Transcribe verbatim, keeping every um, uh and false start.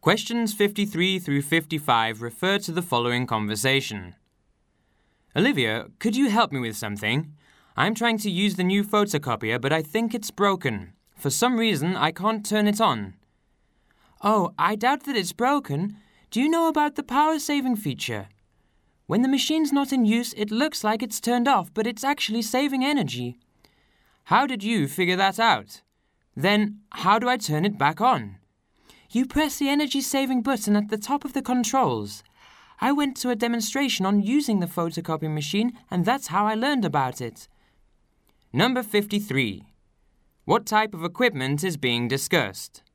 Questions fifty-three through fifty-five refer to the following conversation. Olivia, could you help me with something? I'm trying to use the new photocopier, but I think it's broken. For some reason, I can't turn it on. Oh, I doubt that it's broken. Do you know about the power-saving feature? When the machine's not in use, it looks like it's turned off, but it's actually saving energy. How did you figure that out? Then, how do I turn it back on? You press the energy-saving button at the top of the controls. I went to a demonstration on using the photocopy machine, and that's how I learned about it. Number fifty-three. What type of equipment is being discussed?